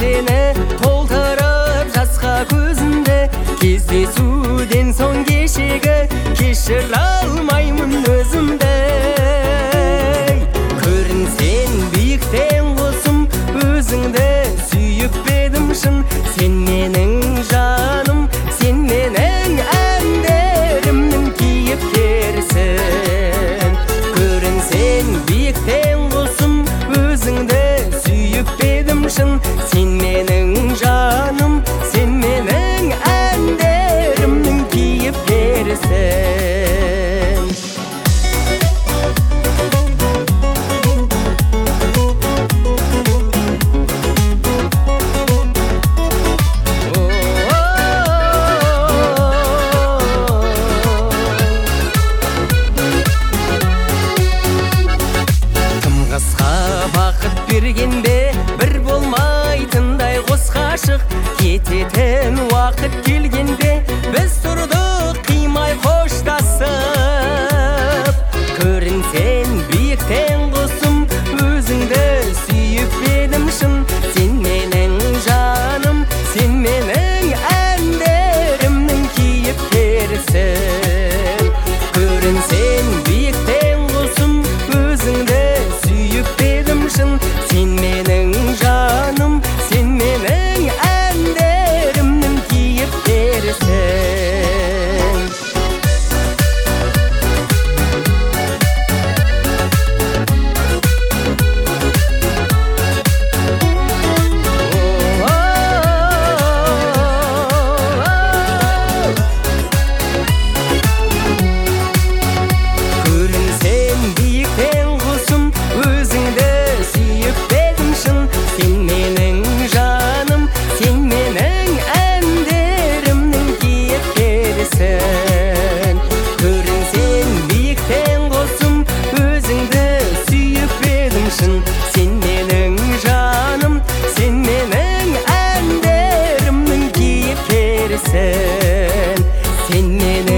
сені толтырып жасқа көзімді, кездесуден соң кешегі кешіре алмаймын өзімді. Көрінсең биіктен құсым, өзіңді сүйіп едім шын. Сен менің жаным, сен менің әндерімнің кейіпкерісің. Көрінсең биіктен құсым, өзіңді сүйіп едім шын. Сен менің жаным, сен менің әндерімнің кейіпкерісің. Бақыт бергенде бір болмайтындай қос ғашық, кететін уақыт келгенде біз тұрдық қимай қоштасып. Көрінсең биіктен құсым, өзіңді сүйіп едім шын. Сен менің жаным, сен менің әндерімнің кейіпкерісің. Көрінсең биіктен құсым, өзіңді сүйіп едім шын. Сен менің жаным, сен менің әндерімнің кейіпкерісің. Көрінсең биіктен құсым, өзіңді сүйіп едім шын. Сен менің жаным, сен менің әндерімнің кейіпкерісің. Көрінсең биіктен құсым, өзіңді сүйіп едім шын. Сен менің жаным, сен менің әндерімнің кейіпкерісің. Сен менің